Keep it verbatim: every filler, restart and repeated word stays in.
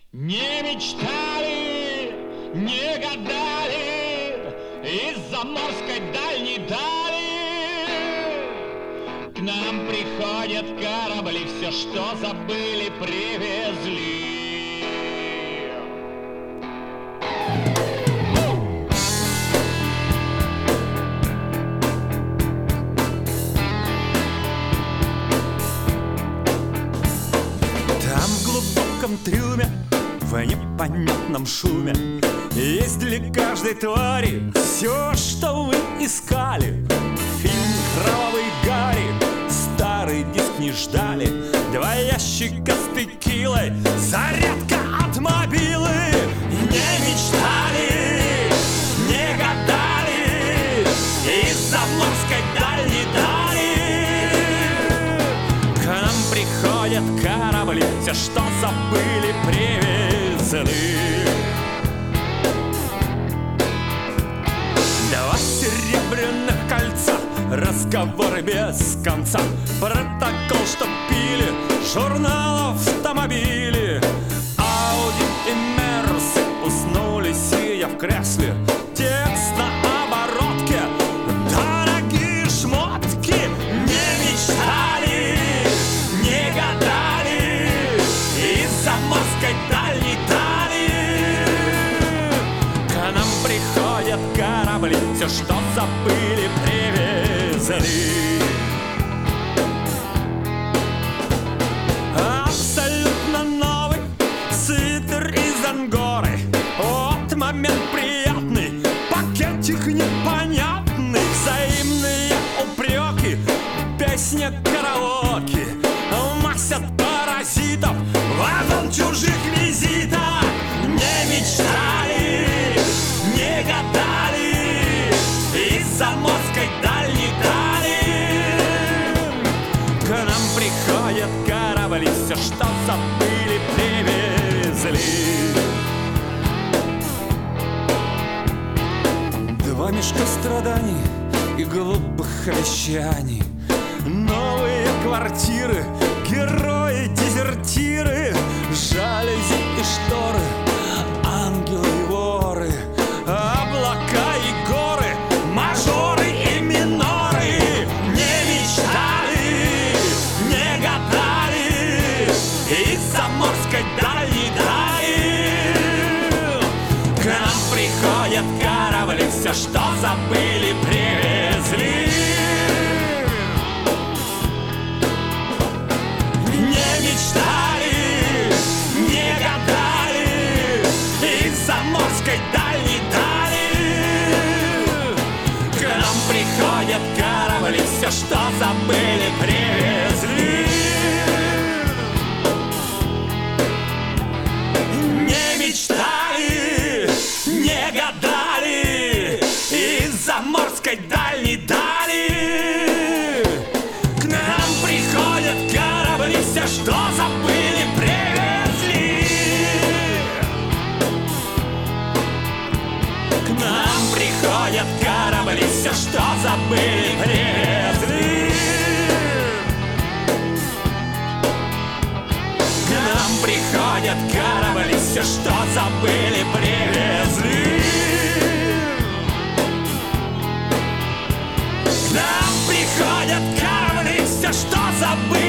Не мечтали, не гадали из заморской дальней дали. К нам приходят корабли, все, что забыли, привезли. Там в глубоком трюме, в непонятном шуме, есть для каждой твари все, что вы искали. Фильм «Кровавый Гарри», старый диск не ждали, два ящика с текилой, зарядка от мобилы. Не мечтали, не гадали из заморской дальней дали. К нам приходят корабли, все, что забыли, привезли. Два серебряных кольца, разговоры без конца, протокол, что пили, журнал автомобили. Ауди и Мерсы уснули, сидя в кресле. Текст на оборотке, дорогие шмотки. Не мечтали, не гадали из заморской дальней дали. К нам приходят корабли, все, что забыли, привезли. Абсолютно новый свитер из Ангоры. Вот момент приятный, пакетик непонятный. Взаимные упреки, песня караоке. Масят паразитов, вагон чужих визитов. Не мечтали, не гадали из заморской дальней дали. К нам приходят корабли, все, что забыли, привезли. Два мешка страданий и глупых обещаний, новые квартиры, герои-дезертиры, жалюзи и шторы, ангелы и воры, облака и горы, мажоры и миноры. Не мечтали, не гадали из заморской дальней дали. К нам приходят корабли, все, что забыли, привезли. Не мечтали, не гадали из заморской дальней дали. К нам приходят корабли, все, что забыли, привезли. Не мечтали, не гадали из заморской дальней дали. К нам приходят корабли, все, что забыли, привезли. К нам приходят корабли, все, что забыли, привезли. К нам приходят корабли, все, что забыли, привезли. К нам приходят корабли, все, что забыли.